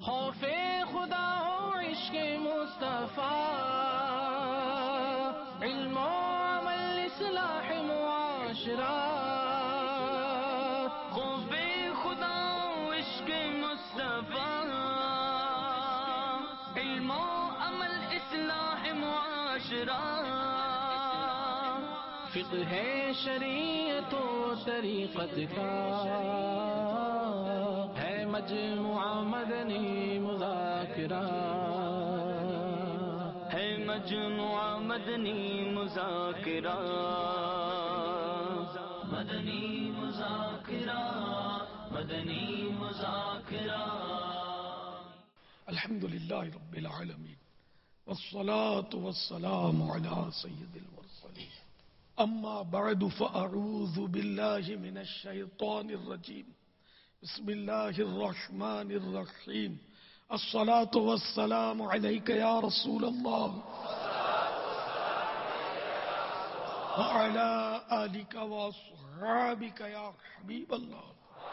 خوف خدا ہو عشق مصطفیٰ، علم و عمل اصلاح معاشرہ، خوف خدا ہو عشق مصطفیٰ، علم و عمل اصلاح معاشرہ، فقہ شریعت و طریقت کا ہے مجموعہ مدنی مذاکرہ، ہے مجموعہ مدنی مذاکرہ، مدنی مذاکرہ، مدنی مذاکرہ۔ الحمد للہ رب العالمین والصلاة والسلام علی سید المرسلین، اما بعد فاعوذ باللہ من الشیطان الرجیم، بسم اللہ الرحمن الرحیم، الصلاة والسلام علیک یا رسول اللہ وعلی آلک واصحابک یا حبیب اللہ،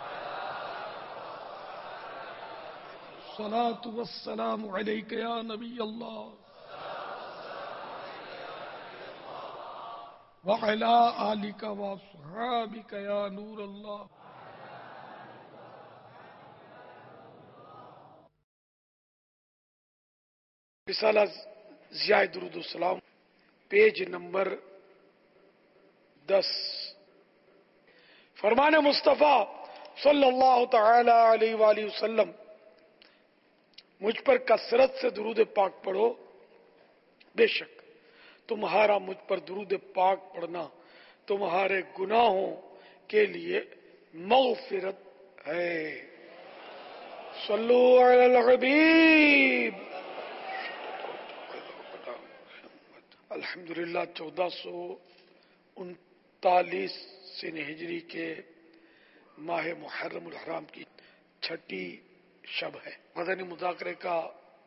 الصلاة والسلام علیک یا نبی اللہ وعلی آلک واصحابک یا نور اللہ۔ رسالہ ضیاء درود السلام، پیج نمبر 10۔ فرمان مصطفیٰ صلی اللہ تعالی علیہ وآلہ وسلم، مجھ پر کثرت سے درود پاک پڑھو، بے شک تمہارا مجھ پر درود پاک پڑھنا تمہارے گناہوں کے لیے مغفرت ہے۔ صلو علی الحبیب۔ الحمدللہ 1439 سن ہجری کے ماہ محرم الحرام کی چھٹی شب ہے، مدنی مذاکرے کا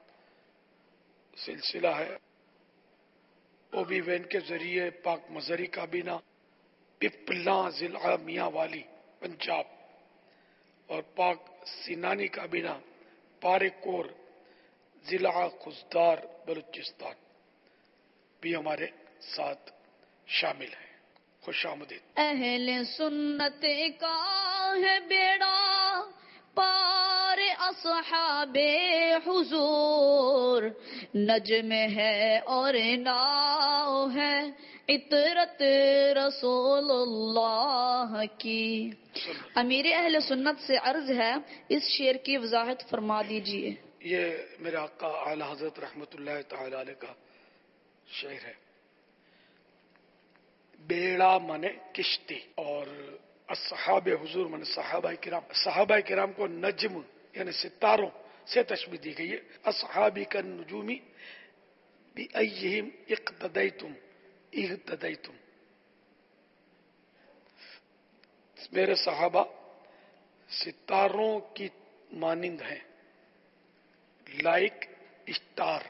سلسلہ ہے۔ او بی وین کے ذریعے پاک مظہری کابینہ پپلاں ضلع میاں والی پنجاب اور پاک سینانی کابینہ پارے-کور ضلع خضدار بلوچستان بھی ہمارے ساتھ شامل ہیں۔ خوش آمدید۔ اہل سنت کا ہے بیڑا پار اصحاب حضور، نجم ہے اور ناؤ ہے عطرت رسول اللہ کی۔ امیر اہل سنت سے عرض ہے، اس شعر کی وضاحت فرما دیجئے۔ یہ میرے آقا اعلی حضرت رحمت اللہ تعالی علیہ کا شعر ہے۔ بیڑا مانے کشتی اور اصحاب حضور مانے صحابہ کرام۔ صحابہ کرام کو نجم یعنی ستاروں سے تشبیہ دی گئی ہے۔ اصحابی کا نجومی بِأَيِّهِمْ اقتدیتم اہتدیتم، میرے صحابہ ستاروں کی مانند ہیں، لائک اسٹار،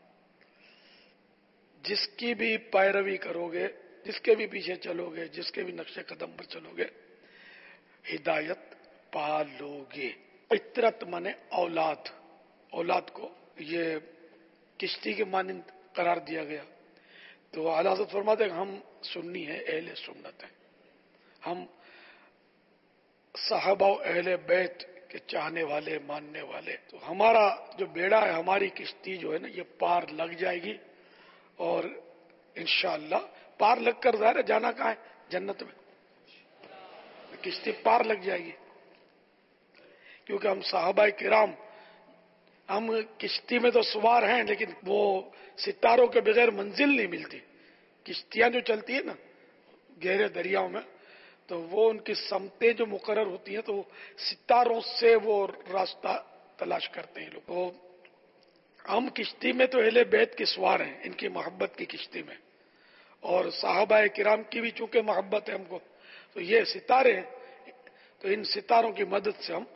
جس کی بھی پیروی کرو گے، جس کے بھی پیچھے چلو گے، جس کے بھی نقش قدم پر چلو گے، ہدایت پا لو گے۔ عطرت مانے اولاد، اولاد کو یہ کشتی کے مانند قرار دیا گیا۔ تو اعلیٰ حضرت فرماتے ہیں کہ ہم سنی ہیں، اہل سنت ہیں، ہم صحابہ و اہل بیت کے چاہنے والے، ماننے والے۔ تو ہمارا جو بیڑا ہے، ہماری کشتی جو ہے نا، یہ پار لگ جائے گی، اور انشاءاللہ پار لگ کر ظاہر ہے جانا کہاں ہے؟ جنت میں۔ کشتی پار لگ جائے گی، کیونکہ ہم صحابہ کرام، ہم کشتی میں تو سوار ہیں، لیکن وہ ستاروں کے بغیر منزل نہیں ملتی۔ کشتیاں جو چلتی ہیں نا گہرے دریاؤں میں، تو وہ ان کی سمتیں جو مقرر ہوتی ہیں، تو ستاروں سے وہ راستہ تلاش کرتے ہیں لوگ۔ تو ہم کشتی میں تو اہل بیت کے سوار ہیں، ان کی محبت کی کشتی میں، اور صحابہ کرام کی بھی چونکہ محبت ہے ہم کو، تو یہ ستارے ہیں، تو ان ستاروں کی مدد سے ہم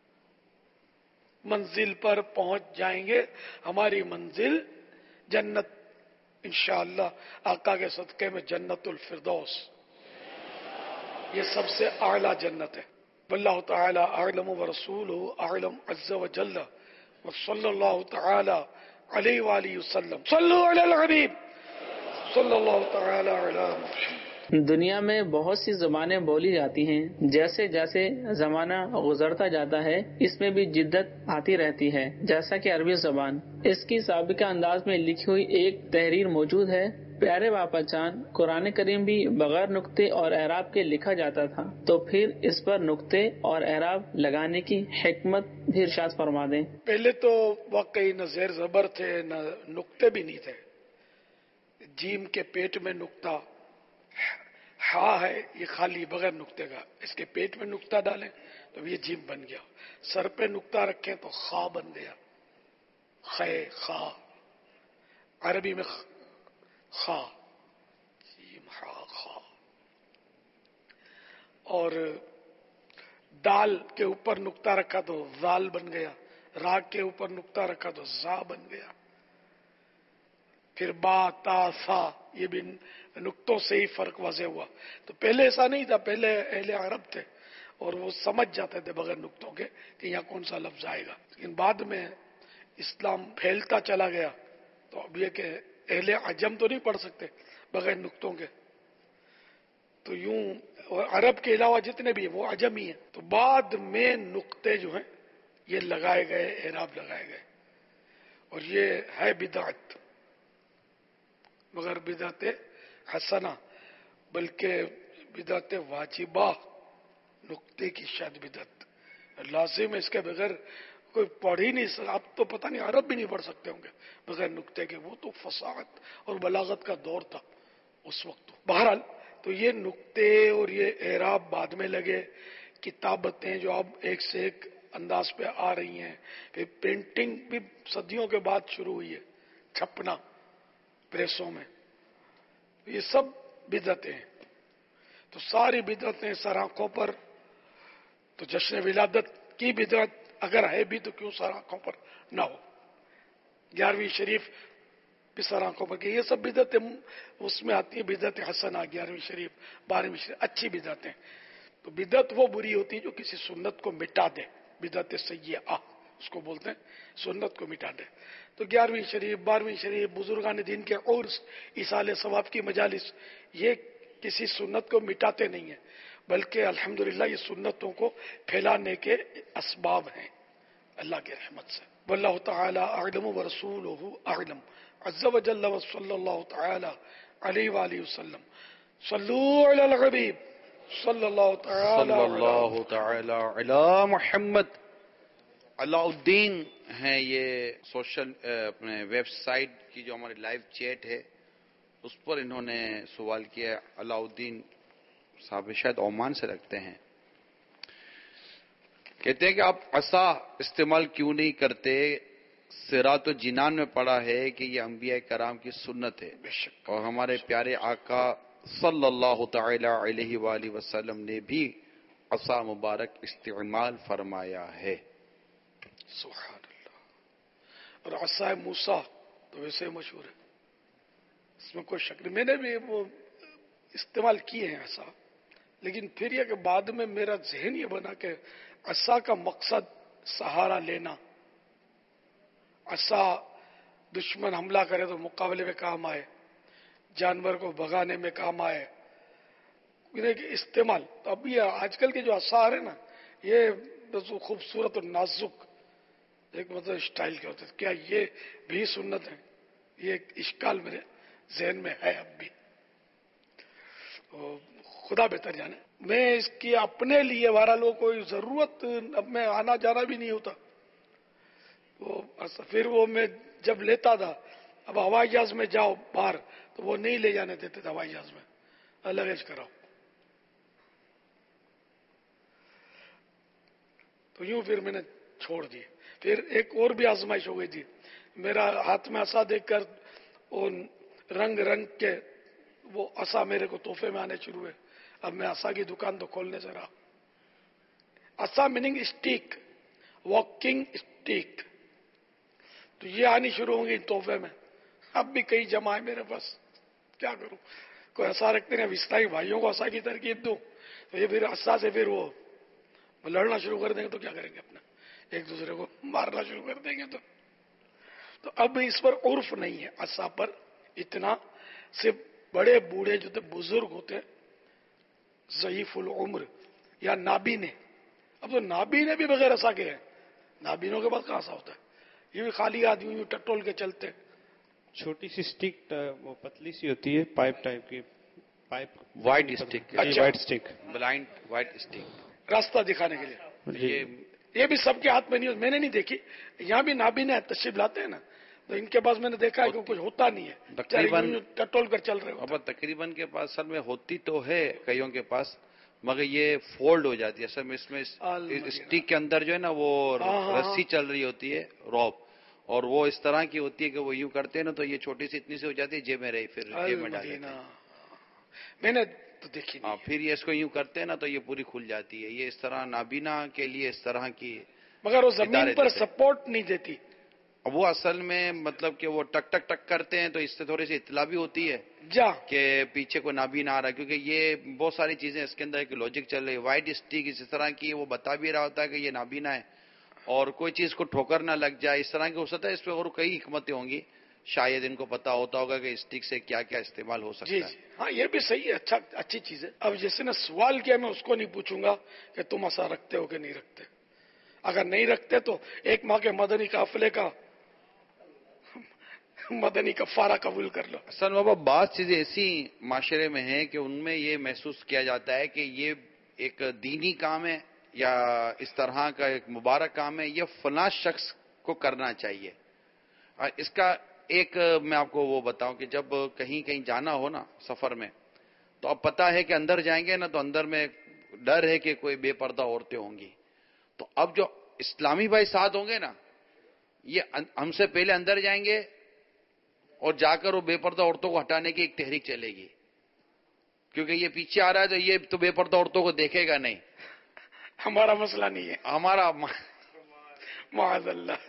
منزل پر پہنچ جائیں گے۔ ہماری منزل جنت انشاءاللہ، آقا کے صدقے میں جنت الفردوس، یہ سب سے اعلیٰ جنت ہے۔ واللہ تعالی اعلم ورسولہ اعلم عز وجل وصلی اللہ تعالی علیہ وآلہ وسلم صلو علی الحبیب صلی اللہ تعالی علی محمد۔ دنیا میں بہت سی زبانیں بولی جاتی ہیں، جیسے جیسے زمانہ گزرتا جاتا ہے اس میں بھی جدت آتی رہتی ہے، جیسا کہ عربی زبان۔ اس کی سابقہ انداز میں لکھی ہوئی ایک تحریر موجود ہے۔ پیارے باپا جان، قرآن کریم بھی بغیر نقطے اور اعراب کے لکھا جاتا تھا، تو پھر اس پر نقطے اور اعراب لگانے کی حکمت بھی ارشاد فرما دیں۔ پہلے تو واقعی نہ زیر زبر تھے نہ نقطے بھی نہیں تھے۔ جیم کے پیٹ میں نقطہ، ہا ہے یہ خالی بغیر نقطے کا، اس کے پیٹ میں نقطہ ڈالیں تو یہ جیم بن گیا، سر پہ نقطہ رکھیں تو خا بن گیا، خے خا، عربی میں خا، جیم ہا خا۔ اور دال کے اوپر نقطہ رکھا تو زال بن گیا، را کے اوپر نقطہ رکھا تو زا بن گیا، پھر با تا سا، یہ بھی نقطوں سے ہی فرق واضح ہوا۔ تو پہلے ایسا نہیں تھا، پہلے اہل عرب تھے اور وہ سمجھ جاتے تھے بغیر نقطوں کے کہ یہاں کون سا لفظ آئے گا، لیکن بعد میں اسلام پھیلتا چلا گیا تو اب یہ کہ اہل عجم تو نہیں پڑھ سکتے بغیر نقطوں کے، تو یوں اور عرب کے علاوہ جتنے بھی ہیں وہ عجم ہی ہیں، تو بعد میں نقطے جو ہیں یہ لگائے گئے، اعراب لگائے گئے، اور یہ ہے بدعت، مگر بدعت حسنہ بلکہ بدعت واجبہ، نقطے کی شاید بدعت لازم ہے، اس کے بغیر کوئی پڑھ ہی نہیں سکتا۔ اب تو پتہ نہیں عرب بھی نہیں پڑھ سکتے ہوں گے بغیر نقطے کے، وہ تو فصاحت اور بلاغت کا دور تھا اس وقت۔ بہرحال تو یہ نقطے اور یہ اعراب بعد میں لگے، کتابتیں جو اب ایک سے ایک انداز پہ آ رہی ہیں، پھر پرنٹنگ بھی صدیوں کے بعد شروع ہوئی ہے، چھپنا پریسوں میں، یہ سب بدعتیں ہیں۔ تو ساری بدعتیں سر آنکھوں پر، تو جشن ولادت کی بدعت اگر ہے بھی تو کیوں سر آنکھوں پر نہ ہو، 11ویں شریف بھی سر آنکھوں پر، کہ یہ سب بدعتیں اس میں آتی ہیں، بدعت حسنہ 11ویں شریف 12ویں شریف اچھی بدعتیں۔ تو بدعت وہ بری ہوتی ہے جو کسی سنت کو مٹا دے، بدعت سیئہ اس کو بولتے ہیں، سنت کو مٹا دے۔ تو 11ویں شریف 12ویں شریف بزرگان دین کے عرس، ایصال ثواب کی مجالس، یہ کسی سنت کو مٹاتے نہیں ہیں بلکہ الحمدللہ یہ سنتوں کو پھیلانے کے اسباب ہیں اللہ کے رحمت سے۔ واللہ تعالی اعلم ورسولہ اعلم عز وجل وصلی اللہ تعالی علیہ وآلہ وسلم صلو علی الحبیب صلی اللہ تعالی علی محمد۔ علاء الدین ہیں یہ سوشل اپنے ویب سائٹ کی جو ہماری لائیو چیٹ ہے اس پر انہوں نے سوال کیا۔ علاء الدین صاحب شاید عمان سے رکھتے ہیں، کہتے ہیں کہ آپ عصا استعمال کیوں نہیں کرتے؟ صراط و جنان میں پڑھا ہے کہ یہ انبیاء کرام کی سنت ہے اور ہمارے پیارے آقا صلی اللہ تعالی علیہ وآلہ وسلم نے بھی عصا مبارک استعمال فرمایا ہے۔ سبحان اللہ۔ اور عصا موسیٰ تو ویسے مشہور ہے، اس میں کوئی شک نہیں، میں نے بھی وہ استعمال کیے ہیں عصا، لیکن پھر یہ کہ بعد میں میرا ذہن یہ بنا کہ عصا کا مقصد سہارا لینا، عصا دشمن حملہ کرے تو مقابلے میں کام آئے، جانور کو بھگانے میں کام آئے، استعمال۔ تو اب یہ آج کل کے جو عصا ہے نا یہ بس خوبصورت اور نازک ایک مطلب اسٹائل کے ہوتے ہیں، کیا یہ بھی سنت ہے؟ یہ ایک اشکال میرے ذہن میں ہے اب بھی، خدا بہتر جانے۔ میں اس کی اپنے لیے بہرحال کوئی ضرورت اب میں آنا جانا بھی نہیں ہوتا، پھر وہ میں جب لیتا تھا، اب ہوائی جہاز میں جاؤ باہر تو وہ نہیں لے جانے دیتے تھے ہوائی جہاز میں، لگیج کراؤ، تو یوں پھر میں نے چھوڑ دی۔ پھر ایک اور بھی آزمائش ہو گئی تھی، میرا ہاتھ میں عصا دیکھ کر وہ رنگ رنگ کے وہ عصا میرے کو تحفے میں آنے شروع ہوئے، اب میں عصا کی دکان تو کھولنے سے رہا۔ عصا میننگ اسٹیک، واکنگ اسٹیک، تو یہ آنی شروع ہوں گی تحفے میں، اب بھی کئی جمع ہے میرے پاس، کیا کروں؟ کوئی عصا رکھتے ہیں، اسلامی بھائیوں کو عصا کی ترکیب دوں تو یہ پھر عصا سے پھر وہ لڑنا شروع کر دیں گے تو کیا کریں گے اپنا، ایک دوسرے کو مارنا شروع کر دیں گے تو اب اس پر عرف نہیں ہے عصا پر اتنا. صرف بڑے بوڑھے جو تھے بزرگ ہوتے ضعیف العمر یا نابینے. اب تو نابینے بھی بغیر عصا کے ہیں. نابینوں کے بعد کہاں عصا ہوتا ہے؟ یہ بھی خالی آدمی یوں ٹٹول کے چلتے. چھوٹی سی اسٹک وہ پتلی سی ہوتی ہے پائپ ٹائپ کی پائپ وائٹ اسٹک. اچھا. White stick blind white stick راستہ دکھانے کے لیے. یہ بھی سب کے ہاتھ میں نہیں. میں نے نہیں دیکھی. یہاں بھی نابینے تشریف لاتے ہیں نا تو ان کے پاس میں نے دیکھا ہے کہ کچھ ہوتا نہیں ہے. تقریباً ٹٹول کر چل رہے اب تقریباً کے پاس اصل میں ہوتی تو ہے کئیوں کے پاس مگر یہ فولڈ ہو جاتی ہے اصل میں. اس میں اسٹک کے اندر جو ہے نا وہ رسی چل رہی ہوتی ہے روپ اور وہ اس طرح کی ہوتی ہے کہ وہ یوں کرتے ہیں نا تو یہ چھوٹی سی اتنی سی ہو جاتی ہے جیب میں رہی پھر جیب میں ڈال دیتے ہیں. میں نے تو دیکھی. پھر یہ اس کو یوں کرتے ہیں نا تو یہ پوری کھل جاتی ہے. یہ اس طرح نابینا کے لیے اس طرح کی مگر وہ زمین پر سپورٹ نہیں دیتی. وہ اصل میں مطلب کہ وہ ٹک ٹک ٹک کرتے ہیں تو اس سے تھوڑی سی اطلاع بھی ہوتی ہے کہ پیچھے کو نابینا آ رہا ہے کیونکہ یہ بہت ساری چیزیں اس کے اندر ایک لوجک چل رہی ہے. وائٹ اسٹک اس طرح کی وہ بتا بھی رہا ہوتا ہے کہ یہ نابینا ہے اور کوئی چیز کو ٹھوکر نہ لگ جائے اس طرح کی ہو سکتا ہے. اس پہ اور کئی حکمتیں ہوں گی شاید ان کو پتا ہوتا ہوگا کہ اسٹک سے کیا کیا استعمال ہو سکتا ہے. ہاں یہ بھی صحیح ہے. اچھی چیز ہے. اب جیسے نے سوال کیا میں اس کو نہیں پوچھوں گا کہ تم عصا رکھتے ہو کہ نہیں رکھتے. اگر نہیں رکھتے تو ایک ماہ کے مدنی قافلے کا مدنی کفارہ قبول کر لو. اصل میں بعض چیزیں ایسی معاشرے میں ہیں کہ ان میں یہ محسوس کیا جاتا ہے کہ یہ ایک دینی کام ہے یا اس طرح کا ایک مبارک کام ہے یہ فلاں شخص کو کرنا چاہیے. اس کا ایک میں آپ کو وہ بتاؤں کہ جب کہیں کہیں جانا ہو نا سفر میں تو اب پتا ہے کہ اندر جائیں گے نا تو اندر میں ڈر ہے کہ کوئی بے پردہ عورتیں ہوں گی. تو اب جو اسلامی بھائی ساتھ ہوں گے نا یہ ہم سے پہلے اندر جائیں گے اور جا کر وہ بے پردہ عورتوں کو ہٹانے کی ایک تحریک چلے گی کیونکہ یہ پیچھے آ رہا ہے تو یہ تو بے پردہ عورتوں کو دیکھے گا نہیں. ہمارا مسئلہ نہیں ہے. ہمارا معاذ اللہ.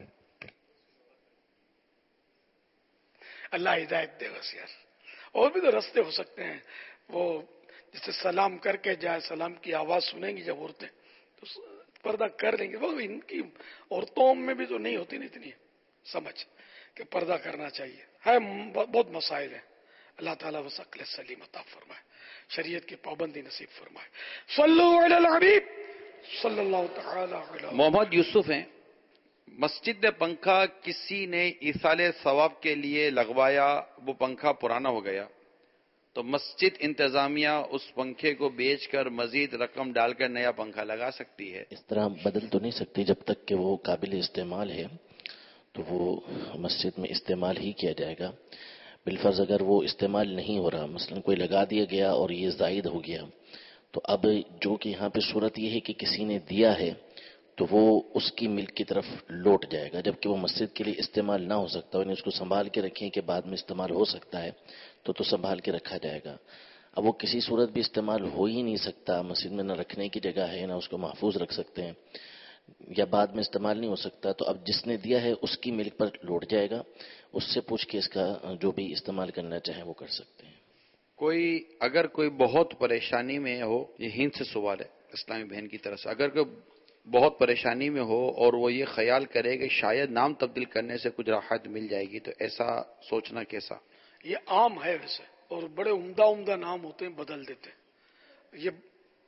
اللہ ہدایت دے بس یار. اور بھی تو رستے ہو سکتے ہیں. وہ جیسے سلام کر کے جائے سلام کی آواز سنیں گی جب عورتیں تو پردہ کر لیں گے. وہ ان کی عورتوں میں بھی تو نہیں ہوتی نا اتنی سمجھ کہ پردہ کرنا چاہیے. ہے بہت مسائل ہیں. اللہ تعالیٰ بس عقل سلیم عطا فرمائے. شریعت کی پابندی نصیب فرمائے. صلو علی الحبیب صلی اللہ تعالی علیہ. محمد یوسف ہیں. مسجد میں پنکھا کسی نے ایصال ثواب کے لیے لگوایا وہ پنکھا پرانا ہو گیا تو مسجد انتظامیہ اس پنکھے کو بیچ کر مزید رقم ڈال کر نیا پنکھا لگا سکتی ہے. اس طرح بدل تو نہیں سکتی جب تک کہ وہ قابل استعمال ہے تو وہ مسجد میں استعمال ہی کیا جائے گا. بالفرض اگر وہ استعمال نہیں ہو رہا مثلا کوئی لگا دیا گیا اور یہ زائد ہو گیا تو اب جو کہ یہاں پہ صورت یہ ہے کہ کسی نے دیا ہے تو وہ اس کی ملک کی طرف لوٹ جائے گا جبکہ وہ مسجد کے لیے استعمال نہ ہو سکتا یعنی اس کو سنبھال کے رکھیں کہ بعد میں استعمال ہو سکتا ہے تو سنبھال کے رکھا جائے گا. اب وہ کسی صورت بھی استعمال ہو ہی نہیں سکتا مسجد میں نہ رکھنے کی جگہ ہے نہ اس کو محفوظ رکھ سکتے ہیں یا بعد میں استعمال نہیں ہو سکتا تو اب جس نے دیا ہے اس کی ملک پر لوٹ جائے گا. اس سے پوچھ کے اس کا جو بھی استعمال کرنا چاہیں وہ کر سکتے ہیں. اگر کوئی بہت پریشانی میں ہو یہ ہند سے سوال ہے اسلامی بہن کی طرف سے اگر کوئی بہت پریشانی میں ہو اور وہ یہ خیال کرے کہ شاید نام تبدیل کرنے سے کچھ راحت مل جائے گی تو ایسا سوچنا کیسا؟ یہ عام ہے ویسے اور بڑے عمدہ نام ہوتے ہیں بدل دیتے ہیں. یہ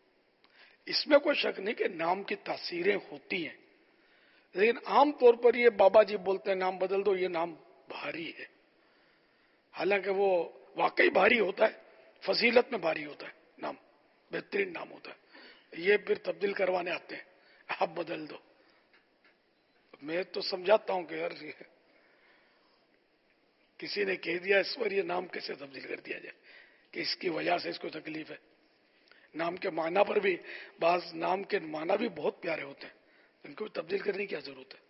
اس میں کوئی شک نہیں کہ نام کی تاثیریں ہوتی ہیں لیکن عام طور پر یہ بابا جی بولتے ہیں نام بدل دو یہ نام بھاری ہے حالانکہ وہ واقعی بھاری ہوتا ہے فضیلت میں بھاری ہوتا ہے نام بہترین نام ہوتا ہے. یہ پھر تبدیل کروانے آتے ہیں آپ بدل دو. میں تو سمجھاتا ہوں کہ یار کسی نے کہہ دیا اس پر یہ نام کیسے تبدیل کر دیا جائے کہ اس کی وجہ سے اس کو تکلیف ہے. نام کے معنی پر بھی بعض نام کے معنی بھی بہت پیارے ہوتے ہیں ان کو تبدیل کرنے کی کیا ضرورت ہے.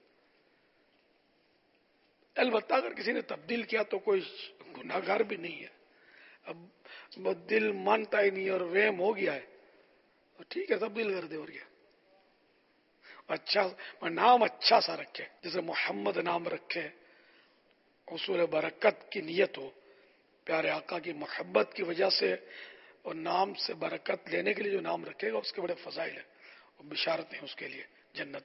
البتہ اگر کسی نے تبدیل کیا تو کوئی گناہگار بھی نہیں ہے. اب دل مانتا ہی نہیں اور وہم ہو گیا ہے تو ٹھیک ہے تبدیل کر دے اور کیا. اچھا نام اچھا سا رکھے جیسے محمد نام رکھے حصول برکت کی نیت ہو پیارے آقا کی محبت کی وجہ سے اور نام سے برکت لینے کے لیے جو نام رکھے گا اس کے بڑے فضائل ہیں اور بشارتیں اس کے لیے جنت کی.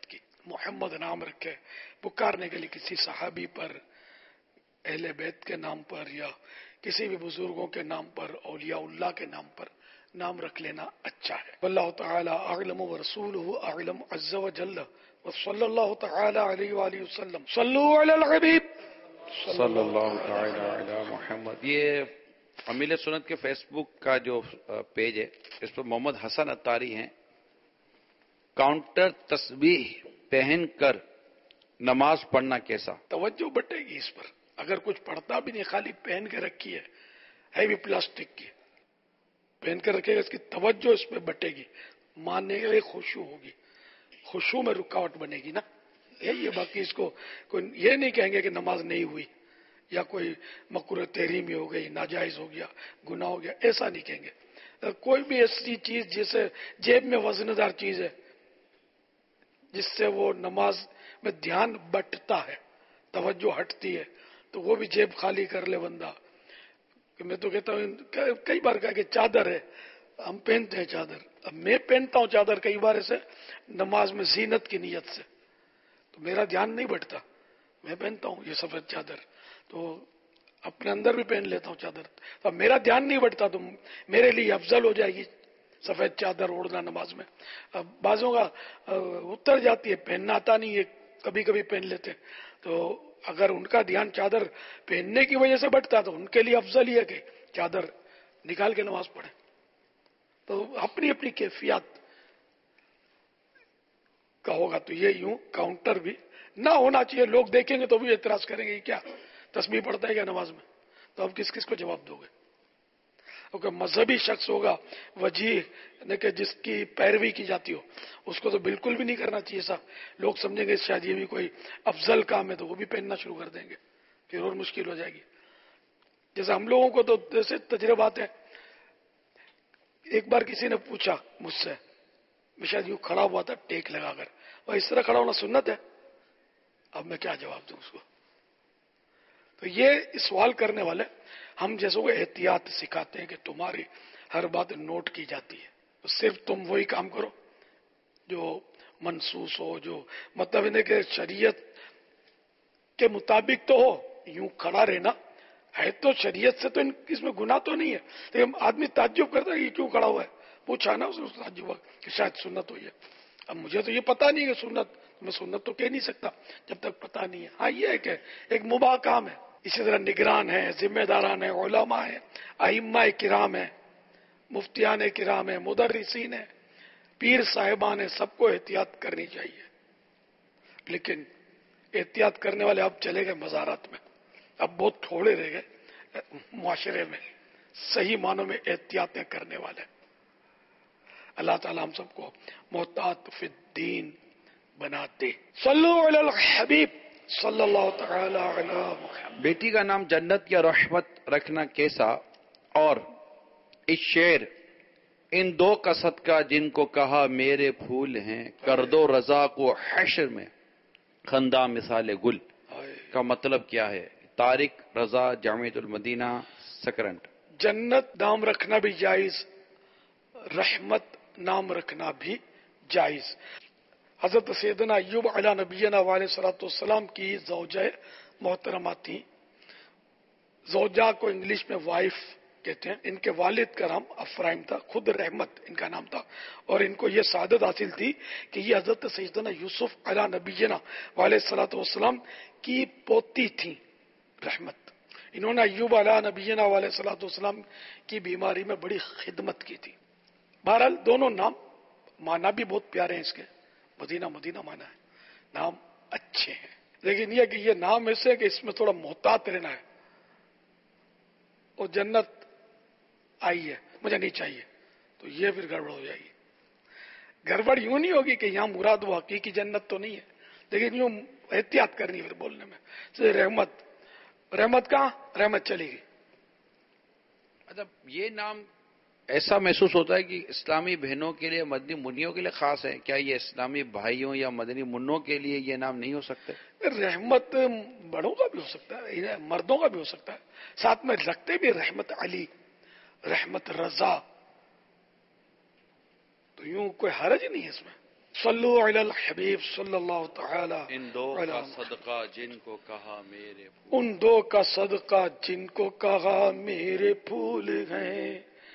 محمد نام رکھے، پکارنے کے لیے کسی صحابی پر، اہل بیت کے نام پر، یا کسی بھی بزرگوں کے نام پر، اولیاء اللہ کے نام پر نام رکھ لینا اچھا ہے۔ واللہ تعالی اعلم ورسولہ اعلم عز وجل، وصلی اللہ تعالی علیہ وآلہ وسلم۔ صلو علی الحبیب صلی اللہ تعالی علی محمد۔ یہ امیل سنت کے فیس بک کا جو پیج ہے، اس پر محمد حسن اتاری ہیں۔ کاؤنٹر تسبیح پہن کر نماز پڑھنا کیسا؟ توجہ بٹے گی اس پر، اگر کچھ پڑھتا بھی نہیں، خالی پہن کے رکھی ہے بھی پلاسٹک کی، پہن کر رکھے گا، اس کی توجہ اس پہ بٹے گی، ماننے کے لیے خشوع ہوگی، خشوع میں رکاوٹ بنے گی نا، یہی ہے۔ باقی اس کو کوئی یہ نہیں کہیں گے کہ نماز نہیں ہوئی، یا کوئی مکروہ تحریمی ہو گئی، ناجائز ہو گیا، گناہ ہو گیا، ایسا نہیں کہیں گے۔ کوئی بھی ایسی چیز جیسے جیب میں وزن دار چیز ہے جس سے وہ نماز میں دھیان بٹتا ہے، توجہ ہٹتی ہے، تو وہ بھی جیب خالی کر لے بندہ۔ کہ میں تو کہتا ہوں، کئی بار کہا کہ چادر ہے، ہم پہنتے ہیں چادر، اب میں پہنتا ہوں چادر کئی بار ایسے نماز میں زینت کی نیت سے، تو میرا دھیان نہیں بٹتا، میں پہنتا ہوں یہ سفید چادر، تو اپنے اندر بھی پہن لیتا ہوں چادر، تو اب میرا دھیان نہیں بٹتا، تو میرے لیے افضل ہو جائے گی سفید چادر اوڑھنا نماز میں۔ اب بعضوں کا اتر جاتی ہے، پہننا آتا نہیں ہے، کبھی کبھی پہن لیتے، تو اگر ان کا دھیان چادر پہننے کی وجہ سے بٹتا تو ان کے لیے افضل ہی ہے کہ چادر نکال کے نماز پڑھیں۔ تو اپنی اپنی کیفیات کا ہوگا، تو یہ یوں کاؤنٹر بھی نہ ہونا چاہیے، لوگ دیکھیں گے تو بھی اعتراض کریں گے، کیا تسبیح پڑھتا ہے کیا نماز میں؟ تو اب کس کس کو جواب دو گے؟ کیونکہ مذہبی شخص ہوگا، وجیح کہ جس کی پیروی کی جاتی ہو، اس کو تو بالکل بھی نہیں کرنا چاہیے ایسا، لوگ سمجھیں گے شاید یہ بھی کوئی افضل کام ہے، تو وہ بھی پہننا شروع کر دیں گے، پھر اور مشکل ہو جائے گی۔ جیسے ہم لوگوں کو تو جیسے تجربات ہے، ایک بار کسی نے پوچھا مجھ سے، میں شاید یوں کھڑا ہوا تھا ٹیک لگا کر، اور اس طرح کھڑا ہونا سنت ہے؟ اب میں کیا جواب دوں اس کو؟ تو یہ سوال کرنے والے ہم جیسوں کو احتیاط سکھاتے ہیں کہ تمہاری ہر بات نوٹ کی جاتی ہے، تو صرف تم وہی کام کرو جو منسوس ہو، جو مطلب انہیں کہ شریعت کے مطابق تو ہو۔ یوں کھڑا رہنا ہے تو شریعت سے، تو اس میں گناہ تو نہیں ہے، لیکن آدمی تعجب کرتا ہے یہ کیوں کھڑا ہوا ہے، پوچھا نا اس نے تعجب ہوا کہ شاید سنت ہوئی ہے۔ اب مجھے تو یہ پتا نہیں کہ سنت، میں سنت تو کہہ نہیں سکتا جب تک پتا نہیں ہے۔ ہاں یہ ہے کہ ایک مباح کام ہے۔ اسی طرح نگران ہیں، ذمہ داران ہیں، علماء ہیں، ائمہ کرام ہیں، مفتیان کرام ہیں، مدرسین ہیں، پیر صاحبان ہیں، سب کو احتیاط کرنی چاہیے۔ لیکن احتیاط کرنے والے اب چلے گئے مزارات میں، اب بہت تھوڑے رہ گئے معاشرے میں صحیح معنوں میں احتیاطیں کرنے والے۔ اللہ تعالیٰ ہم سب کو محتاط فی الدین بناتے۔ صلو علی الحبیب صلی اللہ تعالی علی محمد۔ بیٹی کا نام جنت یا رحمت رکھنا کیسا؟ اور اس شعر ان دو کا صدقہ جن کو کہا میرے پھول ہیں، کر دو رضا کو حشر میں خندہ مثال گل، کا مطلب کیا ہے؟ طارق رضا، جامعۃ المدینہ، سکرنٹ۔ جنت نام رکھنا بھی جائز، رحمت نام رکھنا بھی جائز۔ حضرت سیدنا ایوب علیہ نبینا علیہ صلاۃ والسلام کی زوجہ محترمہ تھیں، زوجہ کو انگلش میں وائف کہتے ہیں۔ ان کے والد کا نام افرایم تھا، خود رحمت ان کا نام تھا، اور ان کو یہ سعادت حاصل تھی کہ یہ حضرت سیدنا یوسف علیہ نبینا علیہ صلاۃ والسلام کی پوتی تھیں رحمت۔ انہوں نے ایوب علیہ نبینا علیہ صلاۃ والسلام کی بیماری میں بڑی خدمت کی تھی۔ بہرحال دونوں نام معنی بھی بہت پیارے ہیں اس کے، مدینہ مدینہ معنی ہے، نام اچھے ہیں، لیکن یہ کہ یہ نام ایسے ہے کہ اس میں تھوڑا محتاط رہنا ہے، اور جنت آئی ہے مجھے نہیں چاہیے تو یہ پھر گڑبڑ ہو جائے گی۔ گڑبڑ یوں نہیں ہوگی کہ یہاں مراد وہ حقیقی جنت تو نہیں ہے، لیکن یوں احتیاط کرنی ہے پھر بولنے میں۔ رحمت، رحمت کہاں؟ رحمت چلی گئی۔ مطلب یہ نام ایسا محسوس ہوتا ہے کہ اسلامی بہنوں کے لیے، مدنی منوں کے لیے خاص ہے، کیا یہ اسلامی بھائیوں یا مدنی منوں کے لیے یہ نام نہیں ہو سکتے؟ رحمت بڑوں کا بھی ہو سکتا ہے، مردوں کا بھی ہو سکتا ہے، ساتھ میں رکھتے بھی رحمت علی، رحمت رضا، تو یوں کوئی حرج نہیں ہے اس میں۔ صلو علی الحبیب صلی اللہ تعالی ان دو علی کا محمد۔ صدقہ جن کو کہا میرے ان دو کا صدقہ جن کو کہا میرے پھول ہیں،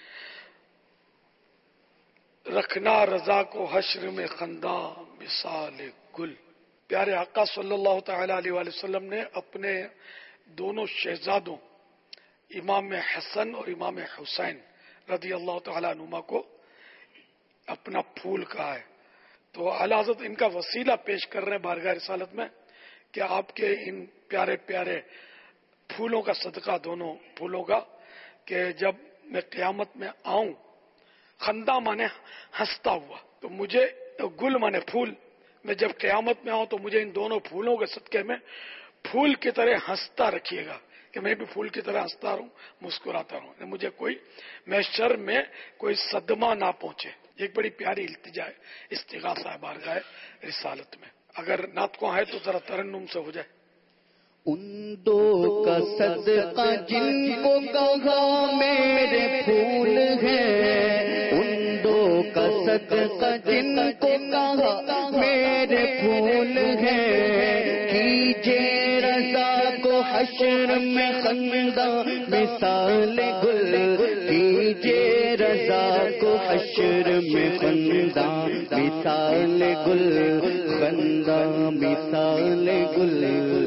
رکھنا رضا کو حشر میں خنداں مثال گل۔ پیارے آقا صلی اللہ تعالی علیہ وآلہ وسلم نے اپنے دونوں شہزادوں امام حسن اور امام حسین رضی اللہ تعالی عنہما کو اپنا پھول کہا ہے۔ تو اعلیٰ حضرت ان کا وسیلہ پیش کر رہے ہیں بارگاہ رسالت میں کہ آپ کے ان پیارے پیارے پھولوں کا صدقہ، دونوں پھولوں کا، کہ جب میں قیامت میں آؤں، خندہ مانے ہنستا ہوا، تو مجھے گل مانے پھول، میں جب قیامت میں آؤں تو مجھے ان دونوں پھولوں کے صدقے میں پھول کی طرح ہنستا رکھیے گا، کہ میں بھی پھول کی طرح ہنستا رہوں، مسکراتا رہوں، مجھے کوئی محشر میں کوئی صدمہ نہ پہنچے۔ ایک بڑی پیاری التجا ہے، استغاثہ ہے بارگاہ رسالت میں۔ اگر نعت کو ہے تو ذرا ترنم سے ہو جائے۔ ان دو کا صدقہ جن کو کہا میرے پھول ہیں، ان دو کا صدقہ جن کو کہا میرے پھول ہیں، کیجئے رضا کو حشر میں خندہ مثال گل، کیجئے رضا کو حشر میں خندہ مثال گل، خندہ مثال گل۔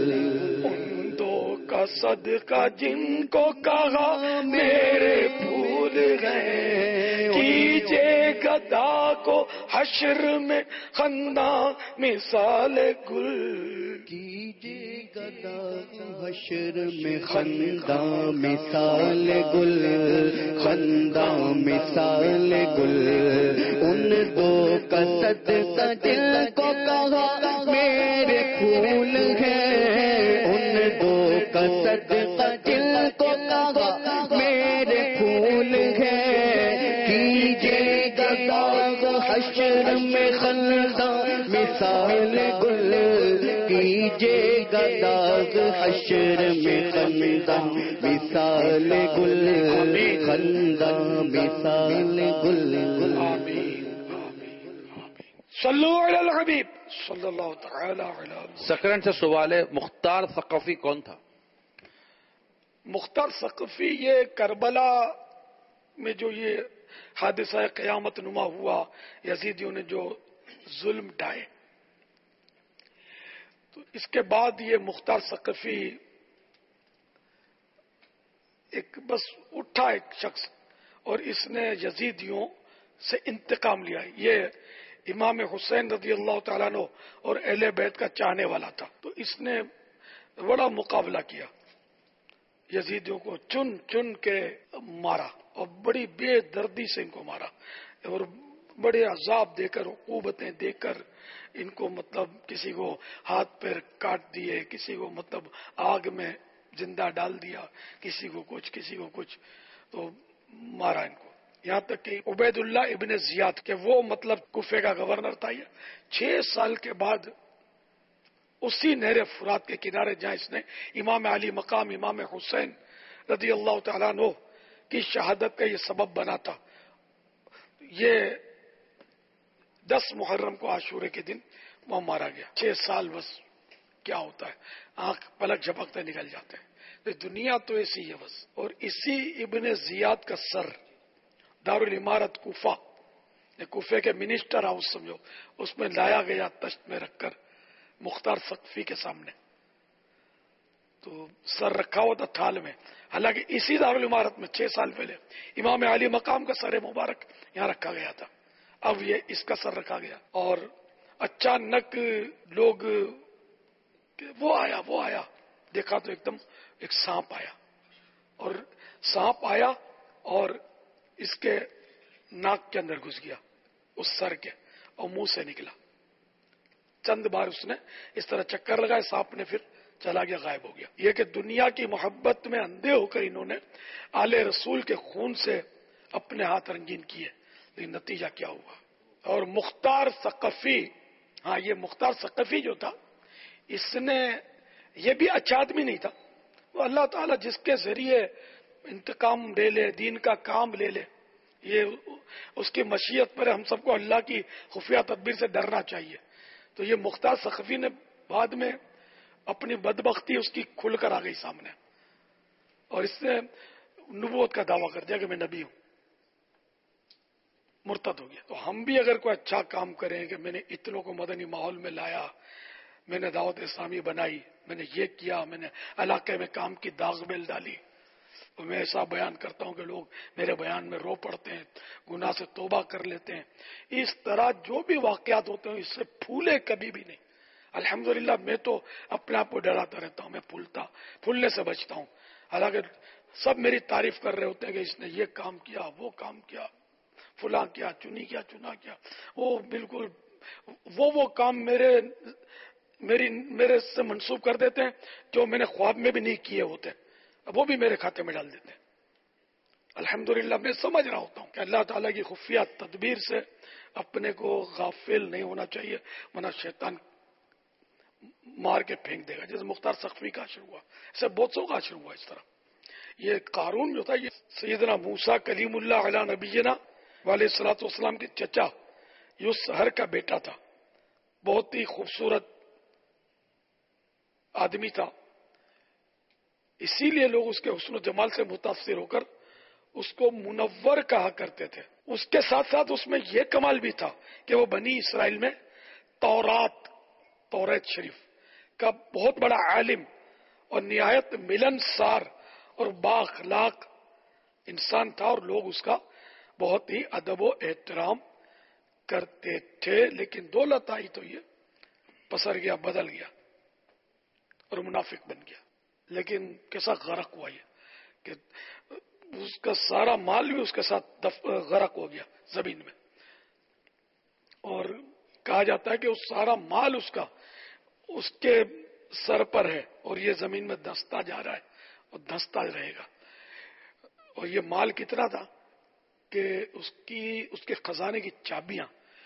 کا صدقہ جن کو کہا میرے پھول ہیں، کیجئے گدا کو حشر میں خندہ مثال گل، کیجئے گدا کو حشر میں خندہ مثال گل، خندہ مثال گل۔ ان دو کا صدقہ جن کو کہا میرے پھول ہیں، ان دو کا صدقہ جن کو کہا میرے پھول ہیں، کیجئے گدا کو حشر میں خندہ مثال گل، کیجئے گدا کو حشر میں خندہ مثال گل، خندہ مثال گل۔ صلو علی الحبیب صلی اللہ تعالی علیہ وسلم۔ سکرن سے سوال ہے، مختار ثقفی کون تھا؟ مختار ثقفی یہ کربلا میں جو یہ حادثہ قیامت نما ہوا، یزیدیوں نے جو ظلم ڈھائے، تو اس کے بعد یہ مختار ثقفی ایک بس اٹھا ایک شخص، اور اس نے یزیدیوں سے انتقام لیا۔ یہ امام حسین رضی اللہ تعالیٰ عنہ اور اہل بیت کا چاہنے والا تھا، تو اس نے بڑا مقابلہ کیا، یزیدیوں کو چن چن کے مارا، اور بڑی بے دردی سے ان کو مارا، اور بڑے عذاب دے کر، عقوبتیں دے کر ان کو، مطلب کسی کو ہاتھ پیر کاٹ دیے، کسی کو مطلب آگ میں زندہ ڈال دیا، کسی کو کچھ کسی کو کچھ، تو مارا ان کو۔ یہاں تک کہ عبید اللہ ابن زیاد کہ وہ مطلب کوفے کا گورنر تھا، یہ 6 سال کے بعد اسی نہر فرات کے کنارے جہاں اس نے امام علی مقام امام حسین رضی اللہ تعالیٰ عنہ کی شہادت کا یہ سبب بنا تھا، یہ 10 محرم کو عاشورے کے دن وہ مارا گیا۔ 6 سال بس کیا ہوتا ہے، آنکھ پلک جھپکتے نکل جاتے ہیں، تو دنیا تو ایسی ہے بس۔ اور اسی ابن زیاد کا سر دارالعمارت کوفہ، کوفے کے منسٹر ہاؤس سمجھو، اس میں لایا گیا تشت میں رکھ کر مختار ثقفی کے سامنے، تو سر رکھا ہوا تھا تھال میں، حالانکہ اسی دارالعمارت میں 6 سال پہلے امام علی مقام کا سر مبارک یہاں رکھا گیا تھا، اب یہ اس کا سر رکھا گیا۔ اور اچانک لوگ وہ آیا دیکھا تو ایک دم ایک سانپ آیا، اور سانپ آیا اور اس کے ناک کے اندر گھس گیا، اس سر کے، اور منہ سے نکلا۔ چند بار اس نے اس طرح چکر لگائے، سانپ نے پھر چلا گیا، غائب ہو گیا۔ یہ کہ دنیا کی محبت میں اندھے ہو کر انہوں نے آل رسول کے خون سے اپنے ہاتھ رنگین کیے، لیکن نتیجہ کیا ہوا۔ اور مختار ثقفی، ہاں یہ مختار ثقفی جو تھا، اس نے یہ بھی اچھا آدمی نہیں تھا، وہ اللہ تعالیٰ جس کے ذریعے انتقام لے لے، دین کا کام لے لے، یہ اس کی مشیت پر ہم سب کو اللہ کی خفیہ تدبیر سے ڈرنا چاہیے. تو یہ مختار ثقفی نے بعد میں اپنی بدبختی اس کی کھل کر آ گئی سامنے، اور اس نے نبوت کا دعویٰ کر دیا کہ میں نبی ہوں، مرتد ہو گیا. تو ہم بھی اگر کوئی اچھا کام کریں کہ میں نے اتنوں کو مدنی ماحول میں لایا، میں نے دعوت اسلامی بنائی، میں نے یہ کیا، میں نے علاقے میں کام کی داغ بیل ڈالی، تو میں ایسا بیان کرتا ہوں کہ لوگ میرے بیان میں رو پڑتے ہیں، گناہ سے توبہ کر لیتے ہیں. اس طرح جو بھی واقعات ہوتے ہیں اس سے پھولے کبھی بھی نہیں. الحمدللہ میں تو اپنے آپ کو ڈراتا رہتا ہوں، میں پھولنے سے بچتا ہوں. حالانکہ سب میری تعریف کر رہے ہوتے ہیں کہ اس نے یہ کام کیا، وہ کام کیا، فلاں کیا، چنا کیا. وہ بالکل وہ کام میرے سے منسوب کر دیتے ہیں جو میں نے خواب میں بھی نہیں کیے ہوتے، وہ بھی میرے کھاتے میں ڈال دیتے ہیں. الحمدللہ میں سمجھ رہا ہوتا ہوں کہ اللہ تعالیٰ کی خفیہ تدبیر سے اپنے کو غافل نہیں ہونا چاہیے، ورنہ شیطان مار کے پھینک دے گا. جیسے مختار ثقفی کا حشر ہوا، ایسے بہت سو کا حشر ہوا. اس طرح یہ قارون جو تھا، یہ سیدنا موسیٰ کلیم اللہ علیہ نبینا علیہ الصلوۃ والسلام کے چچا یوسہر کا بیٹا تھا. بہت ہی خوبصورت آدمی تھا، اسی لیے لوگ اس کے حسن و جمال سے متاثر ہو کر اس کو منور کہا کرتے تھے. اس کے ساتھ ساتھ اس میں یہ کمال بھی تھا کہ وہ بنی اسرائیل میں توریت شریف کا بہت بڑا عالم اور نہایت ملنسار اور بااخلاق انسان تھا، اور لوگ اس کا بہت ہی ادب و احترام کرتے تھے. لیکن دولت آئی تو یہ پسر گیا، بدل گیا اور منافق بن گیا. لیکن کیسا غرق ہوا یہ کہ اس کا سارا مال بھی اس کے ساتھ غرق ہو گیا زمین میں. اور کہا جاتا ہے کہ اس سارا مال اس کے سر پر ہے، اور یہ زمین میں دھنستا جا رہا ہے اور دھنستا رہے گا. اور یہ مال کتنا تھا کہ اس کے خزانے کی چابیاں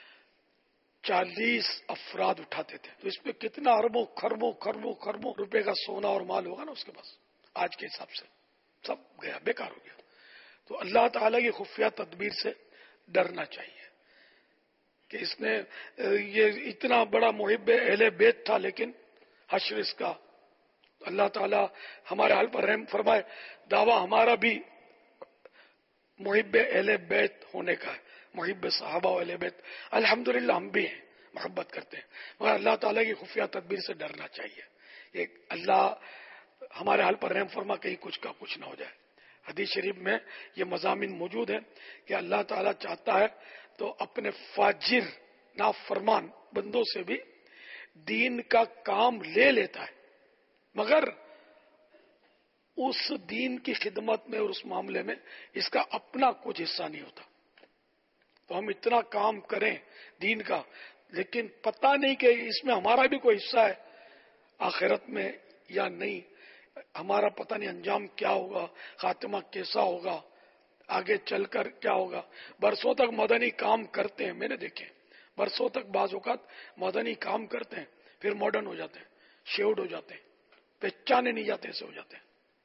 40 افراد اٹھاتے تھے. تو اس پہ کتنا اربوں خربوں روپے کا سونا اور مال ہوگا نا اس کے پاس. آج کے حساب سے سب گیا، بیکار ہو گیا. تو اللہ تعالیٰ کی خفیہ تدبیر سے ڈرنا چاہیے کہ اس نے یہ اتنا بڑا محب اہل بیت تھا، لیکن حشر اس کا. اللہ تعالیٰ ہمارے حال پر رحم فرمائے. دعویٰ ہمارا بھی محب اہل بیت ہونے کا ہے، محب صحابہ و اہل بیت. الحمدللہ ہم بھی ہیں، محبت کرتے ہیں، مگر اللہ تعالیٰ کی خفیہ تدبیر سے ڈرنا چاہیے. یہ اللہ ہمارے حال پر رحم فرما، کہیں کچھ کا کچھ نہ ہو جائے. حدیث شریف میں یہ مضامین موجود ہیں کہ اللہ تعالیٰ چاہتا ہے تو اپنے فاجر نافرمان بندوں سے بھی دین کا کام لے لیتا ہے، مگر اس دین کی خدمت میں اور اس معاملے میں اس کا اپنا کچھ حصہ نہیں ہوتا. تو ہم اتنا کام کریں دین کا، لیکن پتہ نہیں کہ اس میں ہمارا بھی کوئی حصہ ہے آخرت میں یا نہیں. ہمارا پتہ نہیں انجام کیا ہوگا، خاتمہ کیسا ہوگا، آگے چل کر کیا ہوگا. برسوں تک مدنی کام کرتے ہیں، میں نے دیکھے برسوں تک بعض اوقات مدنی کام کرتے ہیں، پھر ماڈرن ہو جاتے ہیں، شیوڈ ہو جاتے ہیں، پہچانے نہیں جاتے، ایسے ہو جاتے ہیں.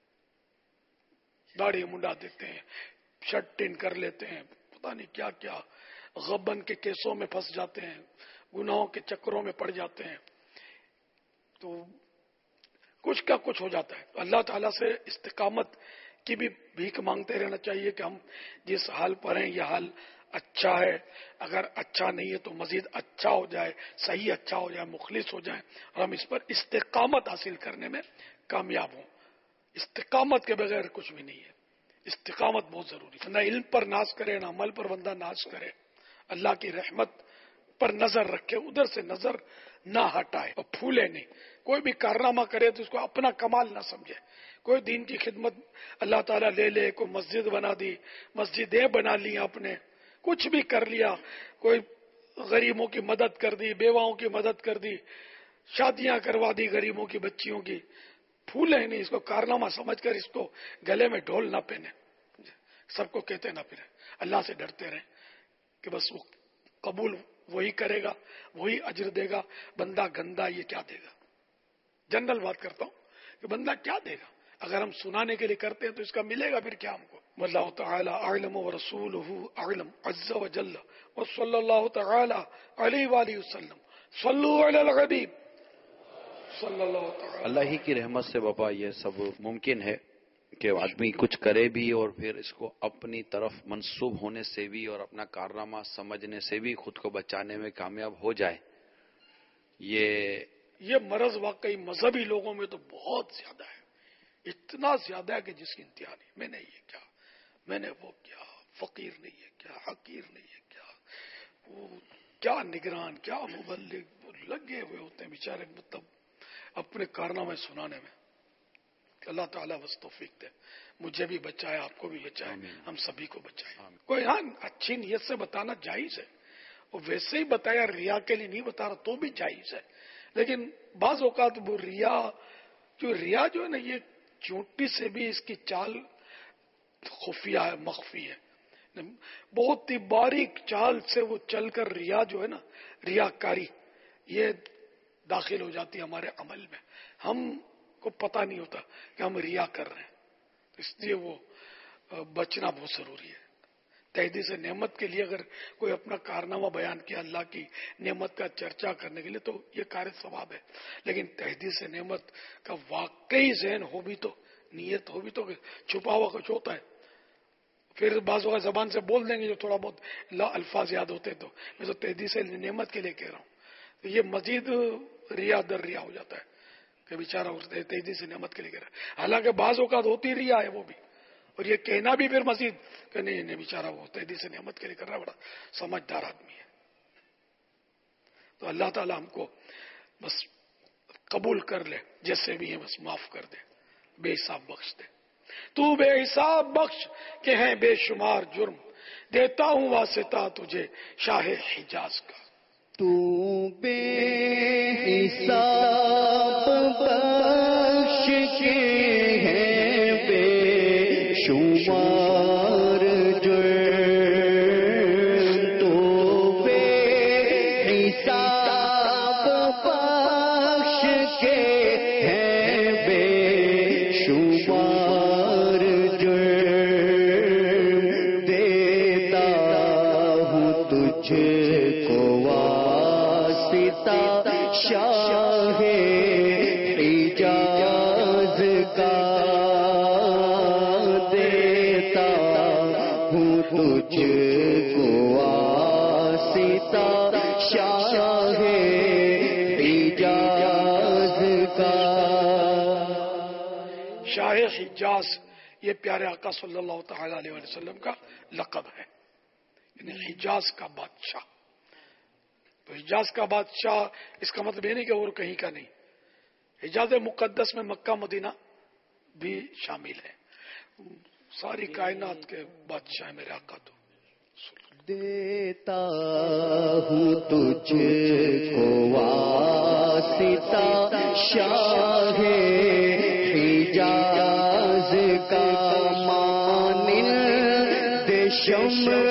داڑھی منڈا دیتے ہیں، شرٹ ٹین کر لیتے ہیں، پتہ نہیں کیا کیا، غبن کے کیسوں میں پھنس جاتے ہیں، گناہوں کے چکروں میں پڑ جاتے ہیں. تو کچھ کا کچھ ہو جاتا ہے. اللہ تعالیٰ سے استقامت کی بھی بھیک مانگتے رہنا چاہیے کہ ہم جس حال پر ہیں یہ حال اچھا ہے، اگر اچھا نہیں ہے تو مزید اچھا ہو جائے، صحیح اچھا ہو جائے، مخلص ہو جائے، اور ہم اس پر استقامت حاصل کرنے میں کامیاب ہوں. استقامت کے بغیر کچھ بھی نہیں ہے. استقامت بہت ضروری ہے. نہ علم پر ناز کرے، نہ عمل پر بندہ ناز کرے. اللہ کی رحمت پر نظر رکھے، ادھر سے نظر نہ ہٹائے اور پھولے نہیں. کوئی بھی کارنامہ کرے تو اس کو اپنا کمال نہ سمجھے. کوئی دین کی خدمت اللہ تعالیٰ لے لے، کوئی مسجد بنا دی، مسجدیں بنا لی آپ نے، کچھ بھی کر لیا، کوئی غریبوں کی مدد کر دی، بیواؤں کی مدد کر دی، شادیاں کروا دی غریبوں کی بچیوں کی، پھولے نہیں. اس کو کارنامہ سمجھ کر اس کو گلے میں ڈھول نہ پہنے، سب کو کہتے نہ پھرے. اللہ سے ڈرتے رہیں کہ بس وہ قبول وہی کرے گا، وہی اجر دے گا. بندہ گندا یہ کیا دے گا؟ جنرل بات کرتا ہوں کہ بندہ کیا دے گا؟ اگر ہم سنانے کے لیے کرتے ہیں تو اس کا ملے گا پھر کیا ہم کو؟ واللہ تعالی اعلم ورسولہ اعلم عز وجل وصلی اللہ تعالی علیہ وآلہ وسلم صلو علی الحبیب صلی اللہ تعالی. اللہ ہی کی رحمت سے بابا یہ سب ممکن ہے کہ آدمی کچھ کرے بھی اور پھر اس کو اپنی طرف منسوب ہونے سے بھی اور اپنا کارنامہ سمجھنے سے بھی خود کو بچانے میں کامیاب ہو جائے. یہ مرض واقعی مذہبی لوگوں میں تو بہت زیادہ ہے، اتنا زیادہ ہے کہ جس کی انتہا نہیں. میں نے یہ کیا، میں نے وہ کیا، فقیر نہیں ہے کیا، حقیر نہیں ہے کیا، وہ کیا نگران، کیا مبلغ، وہ لگے ہوئے ہوتے ہیں بیچارے مطلب اپنے کارنامے سنانے میں. اللہ تعالیٰ بس توفیق دے، مجھے بھی بچائے، آپ کو بھی بچائے، ہم سبھی کو بچائے. کوئی ہاں اچھی نیت سے بتانا جائز ہے، وہ ویسے ہی بتایا، ریا کے لیے نہیں بتا رہا تو بھی جائز ہے. لیکن بعض اوقات وہ ریا جو ہے نا، یہ چونٹی سے بھی اس کی چال خفیہ ہے، مخفی ہے. بہت ہی باریک چال سے وہ چل کر ریا جو ہے نا، ریاکاری یہ داخل ہو جاتی ہے ہمارے عمل میں. ہم کو پتہ نہیں ہوتا کہ ہم ریا کر رہے ہیں، اس لیے وہ بچنا بہت ضروری ہے. تحدیث نعمت کے لیے اگر کوئی اپنا کارنامہ بیان کیا اللہ کی نعمت کا چرچا کرنے کے لیے تو یہ کار ثواب ہے. لیکن تحدیث نعمت کا واقعی ذہن ہو بھی تو، نیت ہو بھی تو، چھپا ہوا کچھ ہوتا ہے. پھر بعض اوقات زبان سے بول دیں گے جو تھوڑا بہت الفاظ یاد ہوتے تو میں تو تحدیث نعمت کے لیے کہہ رہا ہوں. تو یہ مزید ریا در ریا ہو جاتا ہے کہ بیچارہ تحدیث نعمت کے لیے کہہ رہا ہے، حالانکہ بعض اوقات ہوتی ریا ہے وہ بھی، اور یہ کہنا بھی پھر مزید کہ نہیں بیچارہ وہ تحدیث نعمت کے لیے کر رہا ہے، بڑا سمجھدار آدمی ہے. تو اللہ تعالیٰ ہم کو بس قبول کر لے، جیسے بھی ہیں بس معاف کر دے، بے حساب بخش دے. تو بے حساب بخش کہ ہیں بے شمار جرم، دیتا ہوں واسطہ تجھے شاہ حجاز کا. تو بے حساب بخش کے ہیں بے شمار جرم، تو بے حساب بخش کے ہیں بے شمار جرم، دیتا ہوں تجھ کو شاہ حجاز کا، دیتا ہوں تجھ کو واسطہ شاہ حجاز کا. شاہ حجاز یہ پیارے آقا صلی اللہ تعالی علیہ وسلم کا لقب ہے، یعنی حجاز کا بادشاہ. تو حجاز کا بادشاہ اس کا مطلب یہ نہیں کہ اور کہیں کا نہیں، حجاز مقدس میں مکہ مدینہ بھی شامل ہے. ساری کائنات کے بادشاہ میرے آقا. تو دیتا ہوں تجھ کو واسطہ شاہ حجاز کا، مانند شمع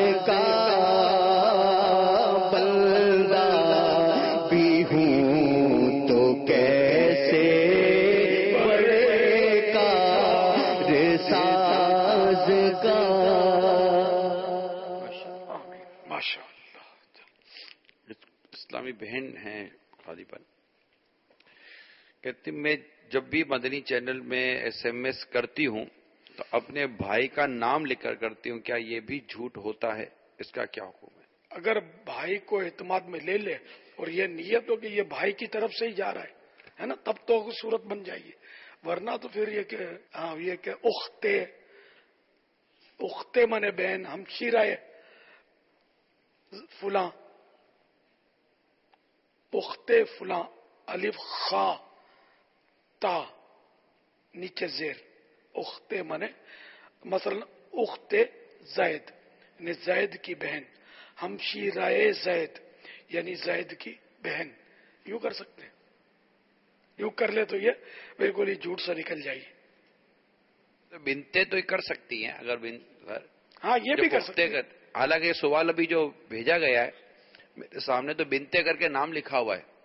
ہوں اسلامی بہن ہیں غالباً، کہتی میں جب بھی مدنی چینل میں SMS کرتی ہوں تو اپنے بھائی کا نام لکھ کر کرتی ہوں، کیا یہ بھی جھوٹ ہوتا ہے؟ اس کا کیا حکم ہے؟ اگر بھائی کو اعتماد میں لے لے اور یہ نیت ہو کہ یہ بھائی کی طرف سے ہی جا رہا ہے نا، تب تو صورت بن جائے گی، ورنہ تو پھر یہ کہ اختے منے بہن، ہمشیرہ فلاں، اختے فلاں، الف خا تا نیچے زیر، اختے منے مثلا اختے زید یعنی زید کی بہن، ہمشیرہ زید یعنی زید کی بہن، یوں کر سکتے ہیں، یوں کر لے تو یہ بالکل ہی جھوٹ سے نکل جائے گی۔ بنتے تو کر سکتی ہیں اگر ہاں یہ بھی کر سکتے ہیں، حالانکہ سوال ابھی جو بھیجا گیا ہے میرے سامنے تو بنتے کر کے نام لکھا ہوا ہے،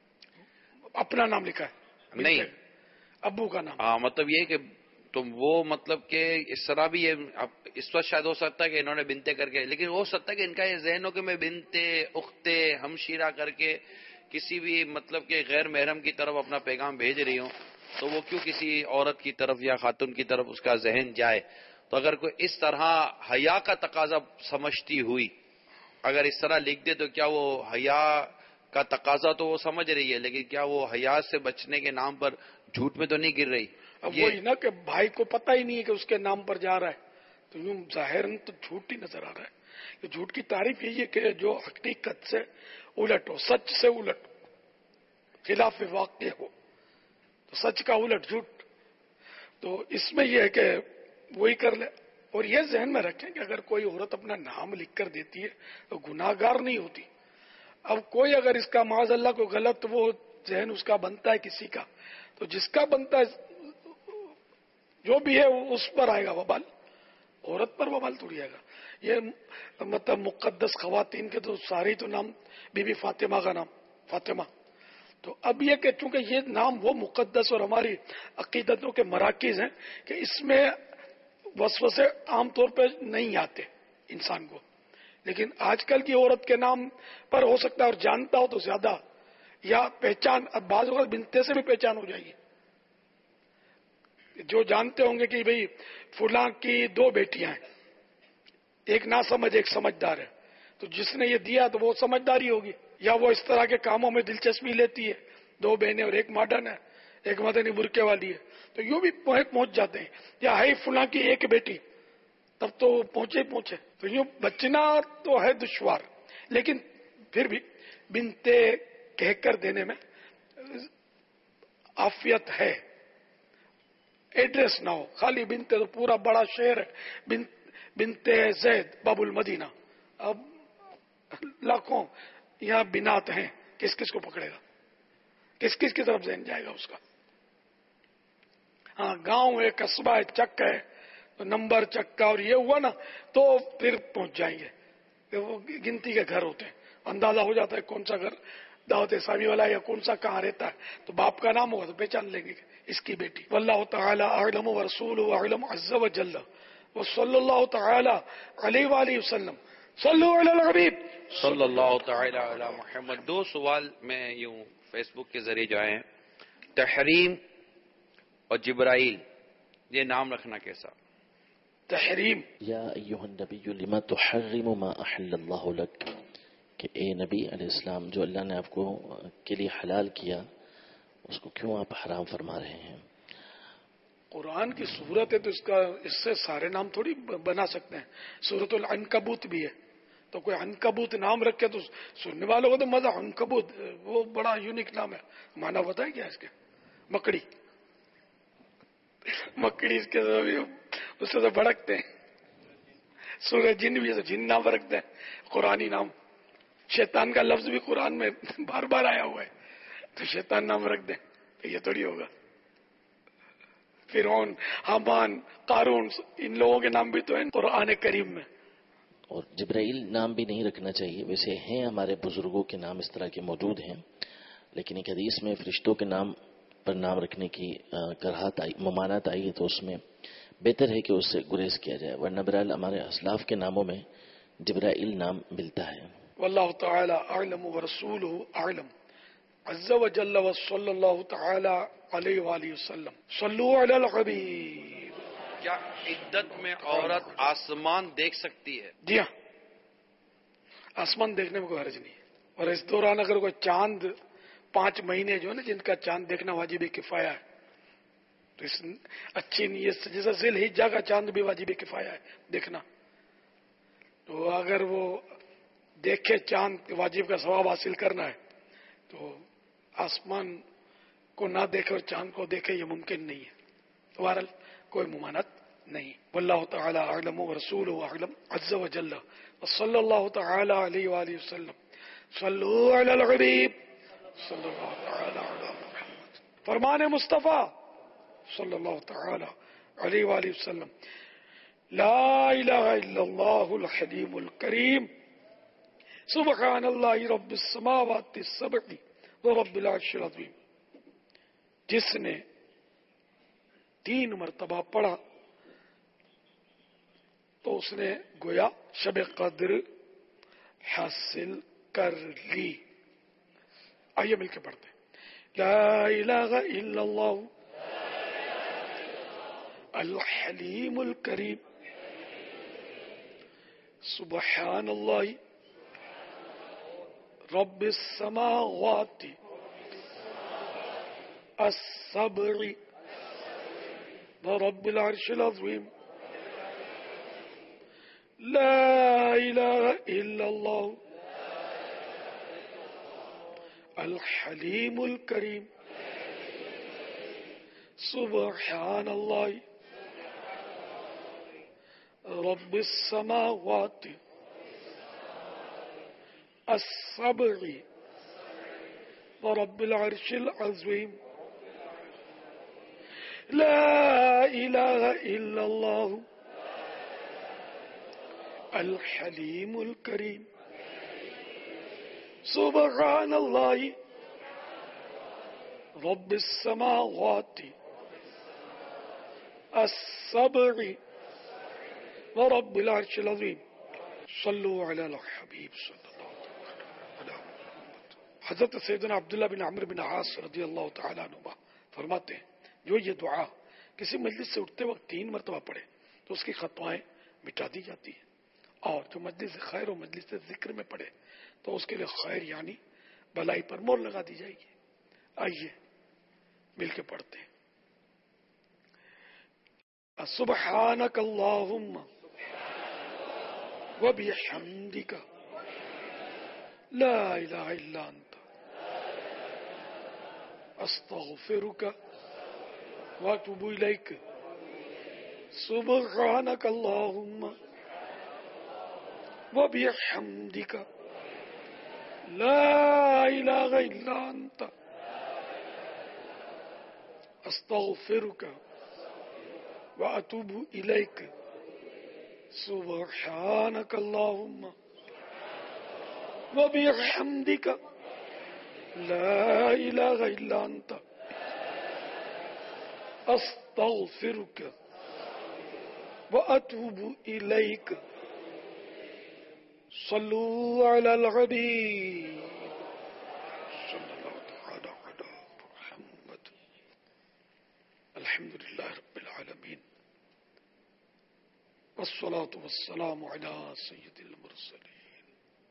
اپنا نام لکھا ہے نہیں ابو کا نام۔ ہاں مطلب یہ کہ تم وہ مطلب کہ اس طرح بھی یہ اس وقت شاید ہو سکتا ہے کہ انہوں نے بنتے کر کے، لیکن ہو سکتا ہے کہ ان کا یہ ذہن ہو کہ میں بنتے اختے ہمشیرہ کر کے کسی بھی مطلب کہ غیر محرم کی طرف اپنا پیغام بھیج رہی ہوں، تو وہ کیوں کسی عورت کی طرف یا خاتون کی طرف اس کا ذہن جائے؟ تو اگر کوئی اس طرح حیا کا تقاضا سمجھتی ہوئی اگر اس طرح لکھ دے تو کیا وہ حیا کا تقاضا تو وہ سمجھ رہی ہے، لیکن کیا وہ حیا سے بچنے کے نام پر جھوٹ میں تو نہیں گر رہی؟ اب وہی نا کہ بھائی کو پتہ ہی نہیں ہے کہ اس کے نام پر جا رہا ہے، تو یوں ظاہر تو جھوٹ ہی نظر آ رہا ہے۔ کہ جھوٹ کی تعریف یہی ہے کہ جو حقیقت سے الٹ ہو، سچ سے الٹ ہو، خلاف واقع ہو، تو سچ کا الٹ جھوٹ۔ تو اس میں یہ ہے کہ وہی کر لے، اور یہ ذہن میں رکھیں کہ اگر کوئی عورت اپنا نام لکھ کر دیتی ہے تو گناہ گار نہیں ہوتی۔ اب کوئی اگر اس کا معاذ اللہ کو غلط وہ ذہن اس کا بنتا ہے کسی کا، تو جس کا بنتا ہے جو بھی ہے اس پر آئے گا وبال، عورت پر وبال توڑی آئے گا۔ یہ مطلب مقدس خواتین کے تو ساری تو نام بی بی فاطمہ کا نام فاطمہ، تو اب یہ کہ چونکہ یہ نام وہ مقدس اور ہماری عقیدتوں کے مراکز ہیں کہ اس میں وسوسے عام طور پہ نہیں آتے انسان کو، لیکن آج کل کی عورت کے نام پر ہو سکتا ہے اور جانتا ہو تو زیادہ، یا پہچان اب بعض اوقات بنتے سے بھی پہچان ہو جائے گی، جو جانتے ہوں گے کہ بھئی فلاں کی 2 بیٹیاں ہیں، ایک نہ سمجھ ایک سمجھدار ہے، تو جس نے یہ دیا تو وہ سمجھداری ہوگی، یا وہ اس طرح کے کاموں میں دلچسپی لیتی ہے، 2 بہنیں اور ایک ماڈرن ہے، ایک مدنی برقعے والی ہے، تو یوں بھی پہنچ جاتے ہیں، یا ہے فلاں کی ایک بیٹی، تب تو پہنچے، تو یوں بچنا تو ہے دشوار، لیکن پھر بھی بنتے کہہ کر دینے میں عافیت ہے، ایڈریس نہ ہو، خالی بنتے تو پورا بڑا شہر ہے، بنتے زید باب المدینہ، اب لاکھوں یہاں بنات ہیں، کس کس کو پکڑے گا، کس کس کی طرف ذہن جائے گا اس کا؟ ہاں گاؤں ہے، قصبہ ہے، چک ہے، تو نمبر چک کا اور یہ ہوا نا تو پھر پہنچ جائیں گے، وہ گنتی کے گھر ہوتے ہیں، اندازہ ہو جاتا ہے کون سا گھر دعوت اسلامی والا ہے یا کون سا کہاں رہتا ہے، تو باپ کا نام ہوگا تو پہچان لیں گے اس کی بیٹی۔ واللہ تعالی اعلم ورسولہ اعلم عز وجل وصلی اللہ تعالی علیہ وآلہ وسلم صلو علی الحبیب صلی اللہ تعالی علی محمد۔ 2 سوال میں یوں فیس بک کے ذریعے جو آئے ہیں، تحریم اور جبرائیل، یہ نام رکھنا کیسا؟ تحریم، یا ایہا النبی لما تحرم ما احل اللہ لک، کہ اے نبی علیہ السلام جو اللہ نے آپ کو کے لیے حلال کیا اس کو کیوں آپ حرام فرما رہے ہیں؟ قرآن کی صورت ہے تو اس سے سارے نام تھوڑی بنا سکتے ہیں، سورۃ العنکبوت بھی ہے، تو کوئی عنکبوت نام رکھے تو سننے والوں کو تو مزہ، عنکبوت وہ بڑا یونیک نام ہے، معنی بتائیں کیا اس کے؟ مکڑی، مکڑی اس کے اس سے تو بھڑکتے ہیں، سورہ جن بھی ہے تو جن نام رکھتے ہیں، قرآنی نام، شیطان کا لفظ بھی قرآن میں بار بار آیا ہوا ہے، تو شیطان نام رکھ دیں تو یہ تھوڑی ہوگا۔ فرعون، حامان، قارون، ان لوگوں کے نام بھی تو ہیں قرآن کریم میں۔ اور جبرائیل نام بھی نہیں رکھنا چاہیے، ویسے ہیں ہمارے بزرگوں کے نام اس طرح کے موجود ہیں، لیکن ایک حدیث میں فرشتوں کے نام پر نام رکھنے کی کراہت آئی، ممانعت آئی ہے، تو اس میں بہتر ہے کہ اس سے گریز کیا جائے، ورنہ برحال ہمارے اسلاف کے ناموں میں جبرائیل نام ملتا ہے۔ واللہ تعالی اعلم ورسولہ اعلم عز وجل وصلی اللہ تعالی علیہ وآلہ وسلم صلو علی الحبیب. کیا عدت میں عورت آسمان دیکھ سکتی ہے؟ جی ہاں، آسمان دیکھنے میں کوئی حرج نہیں ہے. اور اس دوران اگر کوئی چاند 5 مہینے جو ہے نا جن کا چاند دیکھنا واجب کفایہ ہے، تو اس اچھی نیت سے جیسا ذی الحجہ کا چاند بھی واجب کفایہ ہے دیکھنا، تو اگر وہ دیکھے چاند واجب کا ثواب حاصل کرنا ہے تو آسمان کو نہ دیکھے اور چاند کو دیکھے یہ ممکن نہیں ہے. تو بہرحال کوئی ممانعت نہیں. واللہ تعالی اعلم ورسولہ اعلم عز وجل وصلی اللہ تعالی علیہ وآلہ وسلم صلو علی الحبیب صلی اللہ تعالی علی محمد. فرمان مصطفیٰ صلی اللہ تعالی علیہ وآلہ وسلم لا الہ الا اللہ الحلیم الکریم سبحان اللہ رب السماوات السبع ورب العرش العظیم. جس نے 3 مرتبہ پڑھا تو اس نے گویا شب قدر حاصل کر لی. آئیے مل کے پڑھتے ہیں. لا الہ الا اللہ الحلیم الکریم سبحان اللہ رب السماوات السبع ورب العرش العظیم. لا الہ الا اللہ الحلیم الکریم سبحان اللہ رب السماوات السبع ورب العرش العظیم. لا الہ الا اللہ الحلیم الکریم سبحان اللہ رب السماوات السبع ورب العرش العظیم. صلو علی الحبیب صلی اللہ علیہ وسلم. حضرت سیدنا عبداللہ بن عمرو بن عاص رضی اللہ تعالیٰ عنہ فرماتے ہیں جو یہ دعا کسی مجلس سے اٹھتے وقت 3 مرتبہ پڑھے تو اس کی خطائیں مٹا دی جاتی ہیں، اور جو مجلس خیر و مجلس ذکر میں پڑھے تو اس کے لیے خیر یعنی بلائی پر مور لگا دی جائے گی. آئیے مل کے پڑھتے ہیں. سبحانک اللہم وبحمدک لا الہ الا انت استغفرک واتوب الیک. سبحانک اللہم وبحمدک لا الہ الا انت استغفرک واتوب الیک. سبحانک اللہم وبحمدک لا الہ الا انت استغفرک واتوب الیک. صلو علی الحبیب صلی اللہ تعالی علی محمد. الحمد للہ رب العالمین والصلاة والسلام علی سید المرسلین.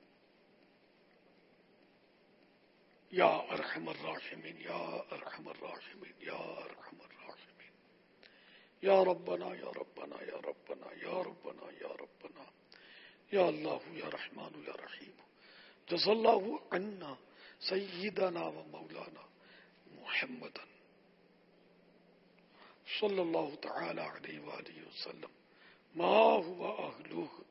یا ارحم الراحمین یا ارحم الراحمین یا ارحم الراحمین. یا ربنا یا ربنا یا ربنا یا ربنا یا ربنا یا اللہ یا رحمان یا رحیم. جزا اللہ عنا سیدنا و مولانا محمدا صلی اللہ تعالی علیہ وآلہ وسلم ما هو اہلہ.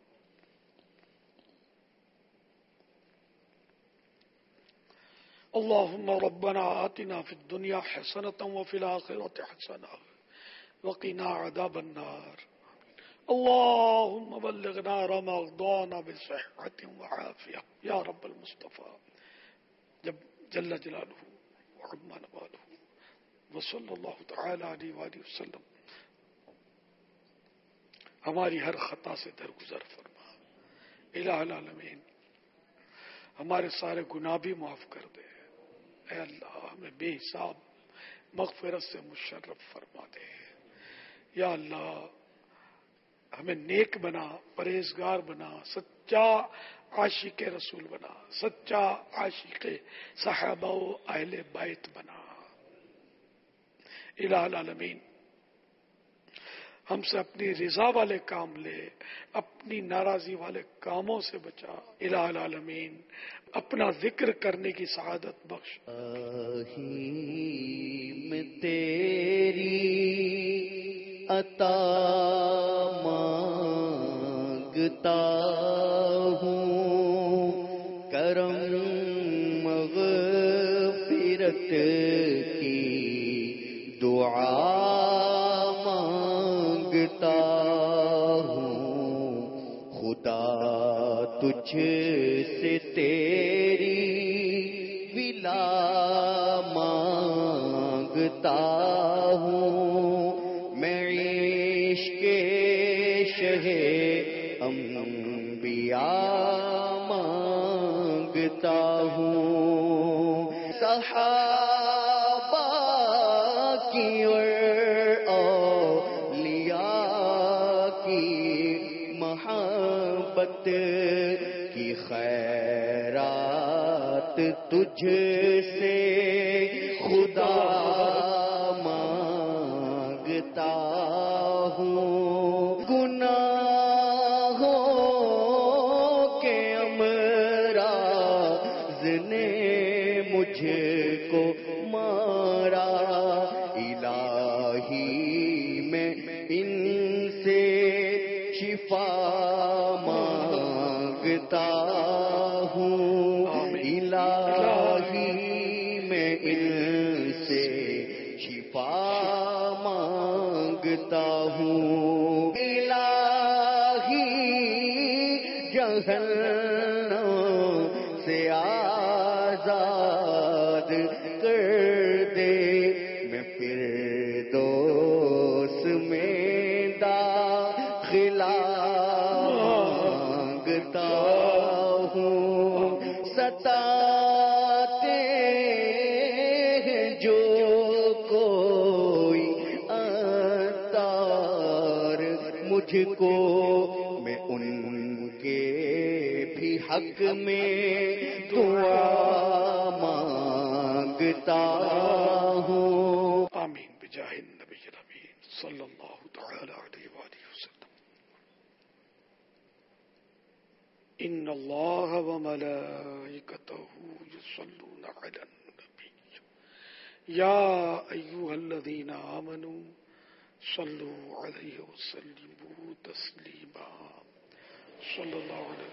اللہم ربنا آتنا فی الدنیا حسنة وفی الآخرة حسنة وقنا عذاب النار. اللہم بلغنا رمضان بصحت وعافیہ یا رب المصطفیٰ. جب جل جلالہ وعظم نوالہ وصلی اللہ تعالی علیہ وآلہ وسلم ہماری ہر خطا سے درگزر فرما. الہ العالمین ہمارے سارے گناہ بھی معاف کر دے. اے اللہ ہمیں بے حساب مغفرت سے مشرف فرما دے. یا اللہ ہمیں نیک بنا، پرہیزگار بنا، سچا عاشق رسول بنا، سچا عاشق صحابہ و اہل بیت بنا. الہ العالمین ہم سے اپنی رضا والے کام لے، اپنی ناراضی والے کاموں سے بچا. الہ العالمین اپنا ذکر کرنے کی سعادت بخش. میں تیری عطا مانگتا ہوں، کرم مغفرت کی دعا مانگتا ہوں. خدا تجھ سے تیری ولا مانگتا ہوں. میں عشق شہ انبیاء مانگتا ہوں. صحابہ کی اور اولیاء کی محبت کی خیرات تجھ سے خدا مانگتا ہوں. گناہوں کے امراض نے مجھ کو مارا. الہی میں ان سے شفا مانگتا ہوں. الہی میں ان سے شفا مانگتا ہوں. الہی جہنم سے آزاد کر دے. میں فردوس میں داخلہ مانگتا ہوں. ستاتے ہیں جو کوئی اتار مجھ کو، میں ان کے بھی حق میں دعا مانگتا ہوں. آمین بجاہ النبی الامین صلی اللہ تعالی علیہ وآلہ وسلم. ان اللہ وملائکتہ یصلون علی النبی یا ایھا الذین آمنوا صلوا علیہ وسلموا تسلیما. صلی اللہ علیہ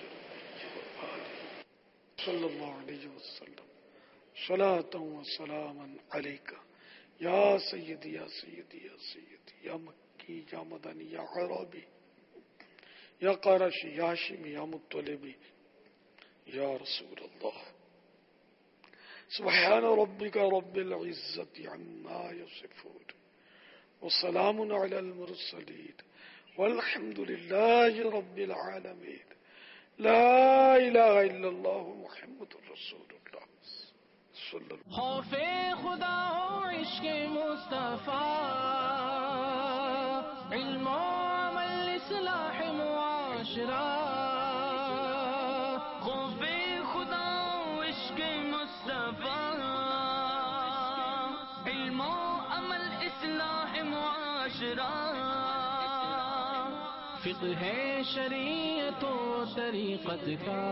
وسلم صلاۃ و سلاما علیک یا سیدی یا سیدی یا سیدی یا مکی یا مدنی یا عربی یا قرشی یا ہاشمی یا مطلبی یا رسول اللہ. سبحان ربک رب العزت عما یصفون وسلام علی المرسلین والحمد للہ رب العالمین. لا الہ الا اللہ محمد رسول اللہ صلی اللہ. خوف خدا و عشق مصطفیٰ، علم و عمل اصلاح معاشرہ. خوف خدا و عشق مصطفیٰ، علم و عمل اصلاح معاشرہ. فقہ ہے شریعت و طریقت کا،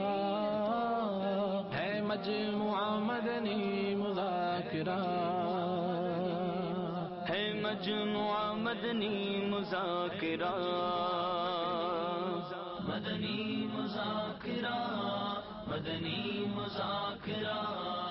ہے مجموعہ مدنی مذاکرہ، ہے مجموعہ مدنی مذاکرہ. مدنی مذاکرہ، مدنی مذاکرہ.